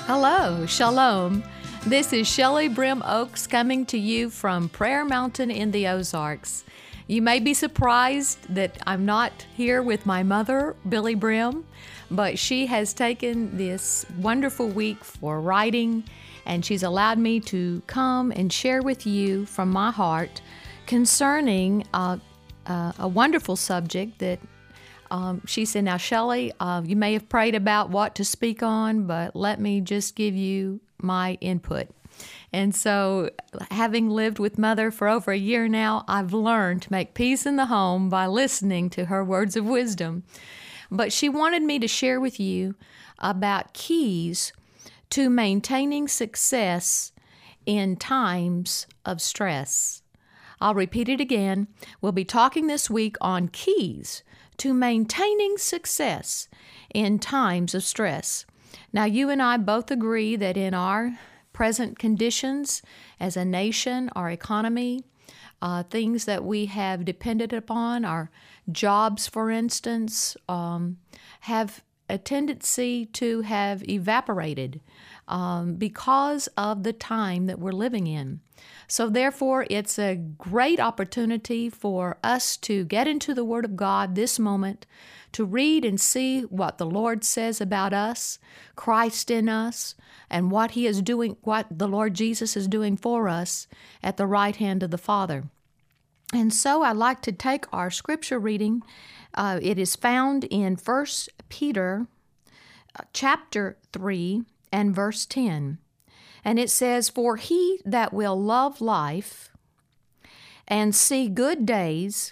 Hello, Shalom. This is Shelley Brim Oaks coming to you from Prayer Mountain in the Ozarks. You may be surprised that I'm not here with my mother, Billy Brim, but she has taken this wonderful week for writing, and she's allowed me to come and share with you from my heart concerning a wonderful subject that she said, now, Shelley, you may have prayed about what to speak on, but let me just give you my input. And so, having lived with Mother for over a year now, I've learned to make peace in the home by listening to her words of wisdom. But she wanted me to share with you about keys to maintaining success in times of stress. I'll repeat it again. We'll be talking this week on keys to maintaining success in times of stress. Now, you and I both agree that in our present conditions as a nation, our economy, things that we have depended upon, our jobs, for instance, have a tendency to have evaporated because of the time that we're living in. So therefore, it's a great opportunity for us to get into the Word of God this moment, to read and see what the Lord says about us, Christ in us, and what He is doing, what the Lord Jesus is doing for us at the right hand of the Father. And so I'd like to take our scripture reading. It is found in 1 Peter chapter 3 and verse 10. And it says, "For he that will love life and see good days,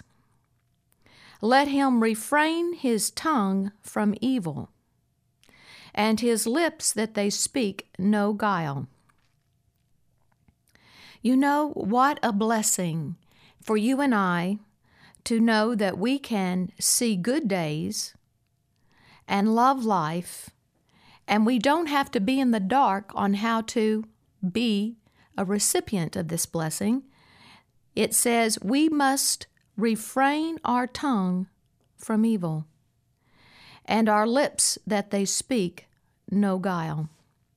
let him refrain his tongue from evil, and his lips that they speak no guile." You know, what a blessing for you and I to know that we can see good days and love life, and we don't have to be in the dark on how to be a recipient of this blessing. It says we must refrain our tongue from evil, and our lips that they speak no guile.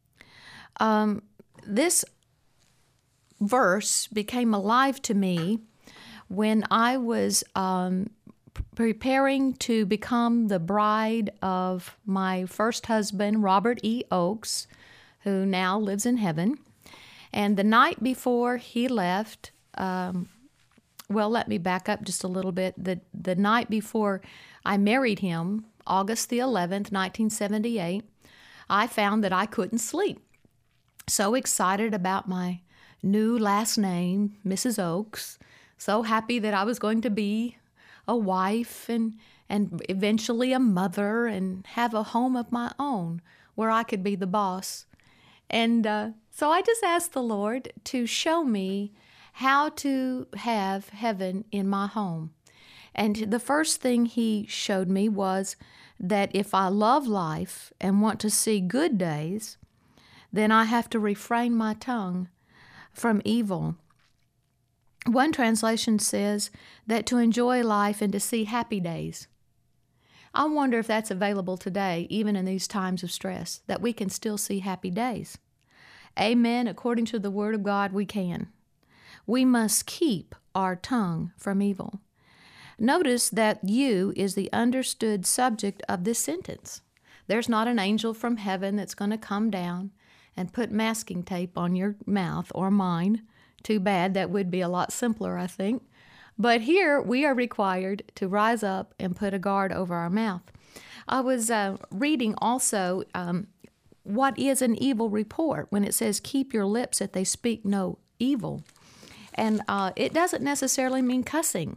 This verse became alive to me when I was preparing to become the bride of my first husband, Robert E. Oaks, who now lives in heaven. And the night before he left, let me back up just a little bit. The night before I married him, August the 11th, 1978, I found that I couldn't sleep. So excited about my new last name, Mrs. Oaks. So happy that I was going to be a wife and eventually a mother and have a home of my own where I could be the boss. And so I just asked the Lord to show me how to have heaven in my home. And the first thing He showed me was that if I love life and want to see good days, then I have to refrain my tongue from evil. One translation says that to enjoy life and to see happy days. I wonder if that's available today, even in these times of stress, that we can still see happy days. Amen. According to the Word of God, we can. We must keep our tongue from evil. Notice that "you" is the understood subject of this sentence. There's not an angel from heaven that's going to come down and put masking tape on your mouth or mine. Too bad. That would be a lot simpler, I think. But here we are required to rise up and put a guard over our mouth. I was reading also what is an evil report when it says keep your lips that they speak no evil. And it doesn't necessarily mean cussing,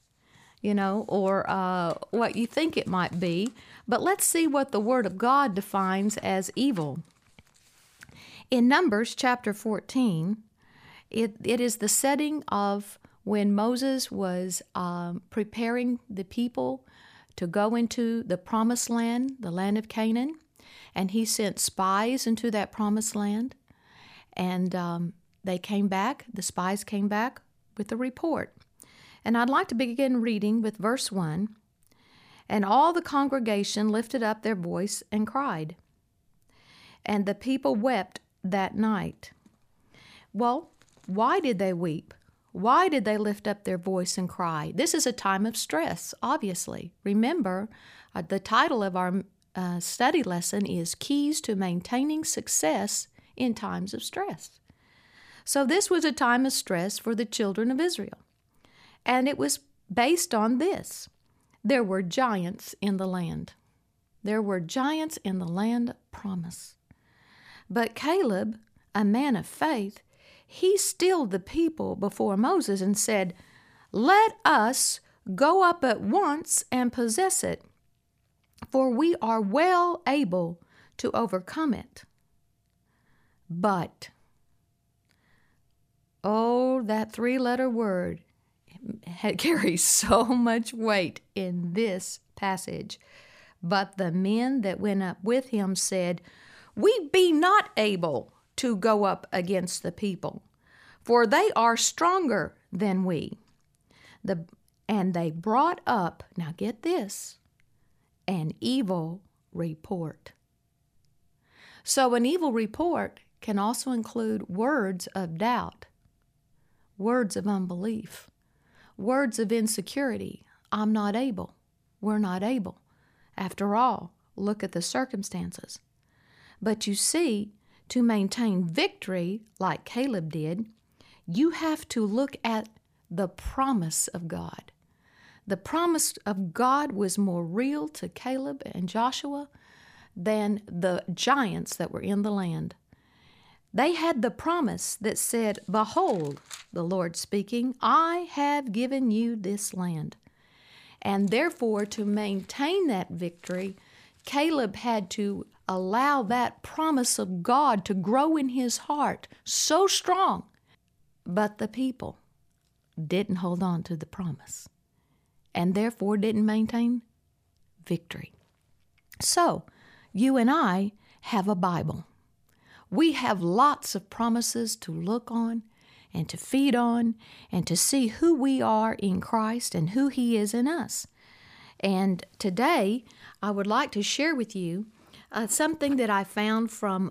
or what you think it might be. But let's see what the Word of God defines as evil. In Numbers chapter 14, it is the setting of when Moses was preparing the people to go into the promised land, the land of Canaan, and he sent spies into that promised land, and they came back, the spies came back with a report. And I'd like to begin reading with verse 1. "And all the congregation lifted up their voice and cried. and the people wept that night. Well, why did they weep? Why did they lift up their voice and cry? This is a time of stress, obviously. Remember, the title of our study lesson is Keys to Maintaining Success in Times of Stress. So this was a time of stress for the children of Israel. And it was based on this. There were giants in the land. There were giants in the land of promise. But Caleb, a man of faith, he stilled the people before Moses and said, "Let us go up at once and possess it, for we are well able to overcome it." But, oh, that three-letter word carries so much weight in this passage. But the men that went up with him said, "We be not able to go up against the people, for they are stronger than we." And they brought up, now get this, an evil report. So an evil report can also include words of doubt, words of unbelief, words of insecurity. I'm not able. We're not able. After all, look at the circumstances. But you see, to maintain victory, like Caleb did, you have to look at the promise of God. The promise of God was more real to Caleb and Joshua than the giants that were in the land. They had the promise that said, "Behold," the Lord speaking, "I have given you this land." And therefore, to maintain that victory, Caleb had to allow that promise of God to grow in his heart so strong. But the people didn't hold on to the promise and therefore didn't maintain victory. So, you and I have a Bible. We have lots of promises to look on and to feed on and to see who we are in Christ and who He is in us. And today, I would like to share with you something that I found from,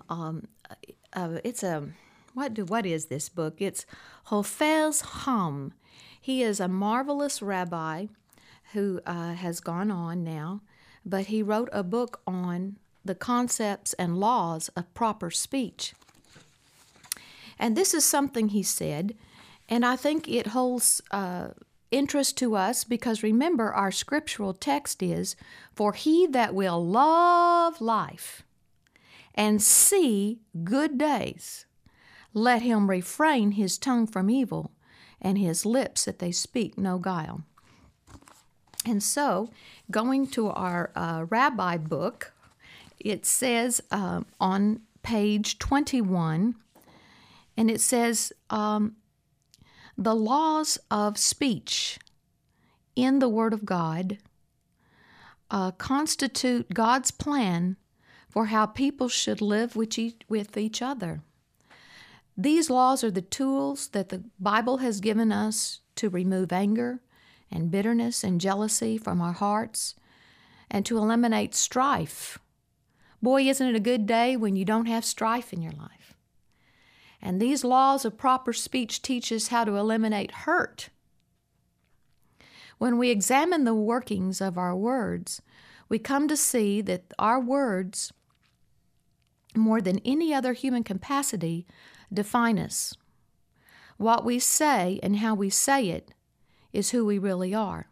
what is this book? It's Hafez Chaim. He is a marvelous rabbi who has gone on now, but he wrote a book on the concepts and laws of proper speech. And this is something he said, and I think it holds interest to us because remember our scriptural text is, "For he that will love life and see good days, let him refrain his tongue from evil and his lips that they speak no guile." And so, going to our rabbi book, it says on page 21, and it says, the laws of speech in the Word of God constitute God's plan for how people should live with each other. These laws are the tools that the Bible has given us to remove anger and bitterness and jealousy from our hearts and to eliminate strife. Boy, isn't it a good day when you don't have strife in your life? And these laws of proper speech teach us how to eliminate hurt. When we examine the workings of our words, we come to see that our words, more than any other human capacity, define us. What we say and how we say it is who we really are.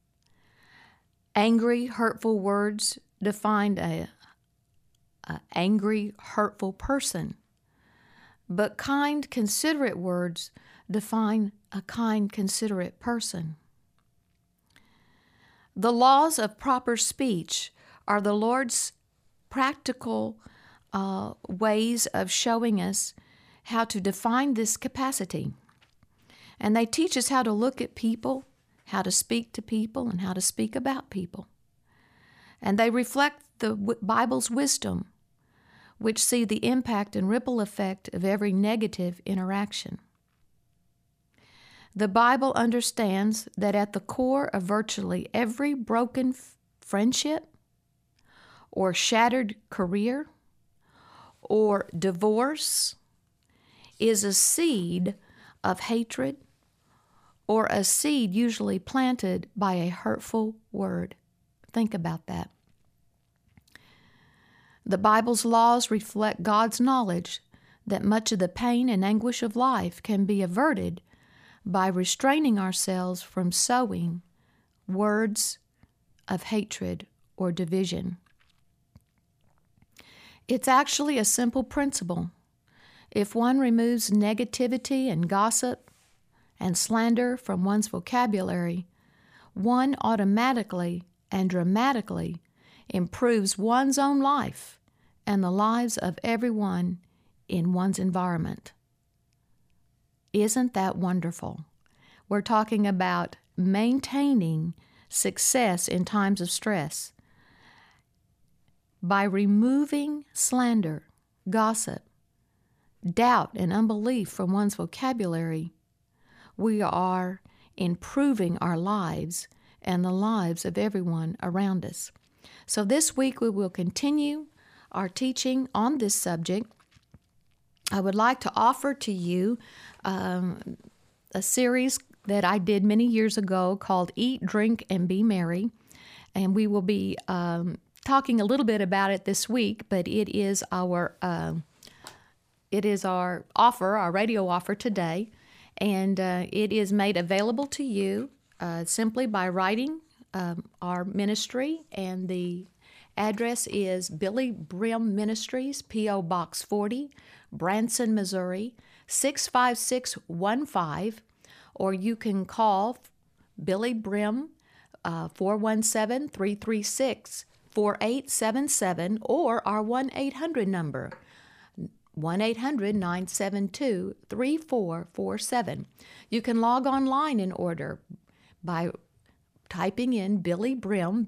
Angry, hurtful words define an angry, hurtful person. But kind, considerate words define a kind, considerate person. The laws of proper speech are the Lord's practical ways of showing us how to define this capacity. And they teach us how to look at people, how to speak to people, and how to speak about people. And they reflect the Bible's wisdom, which see the impact and ripple effect of every negative interaction. The Bible understands that at the core of virtually every broken friendship or shattered career or divorce is a seed of hatred or a seed usually planted by a hurtful word. Think about that. The Bible's laws reflect God's knowledge that much of the pain and anguish of life can be averted by restraining ourselves from sowing words of hatred or division. It's actually a simple principle. If one removes negativity and gossip and slander from one's vocabulary, one automatically and dramatically improves one's own life and the lives of everyone in one's environment. Isn't that wonderful? We're talking about maintaining success in times of stress. By removing slander, gossip, doubt, and unbelief from one's vocabulary, we are improving our lives and the lives of everyone around us. So this week we will continue our teaching on this subject. I would like to offer to you a series that I did many years ago called Eat, Drink, and Be Merry. And we will be talking a little bit about it this week, but it is our offer, our radio offer today. And it is made available to you simply by writing our ministry, and the address is Billy Brim Ministries, P.O. Box 40, Branson, Missouri, 65615, or you can call Billy Brim 417-336-4877, or our 1-800 number, 1-800-972-3447. You can log online and order by typing in Billy Brim,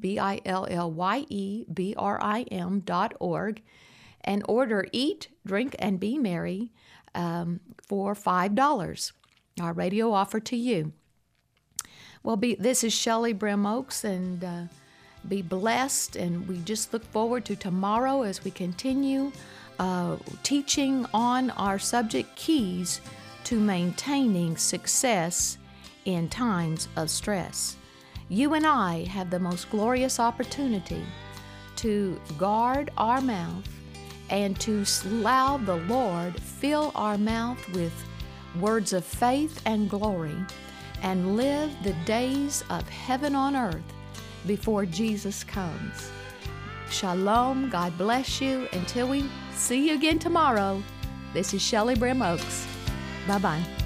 BILLYEBRIM.org, and order Eat, Drink, and Be Merry for $5. Our radio offer to you. Well, this is Shelley Brim Oaks, and be blessed, and we just look forward to tomorrow as we continue teaching on our subject, Keys to Maintaining Success in Times of Stress. You and I have the most glorious opportunity to guard our mouth and to allow the Lord fill our mouth with words of faith and glory, and live the days of heaven on earth before Jesus comes. Shalom. God bless you. Until we see you again tomorrow, this is Shelley Brim Oaks. Bye-bye.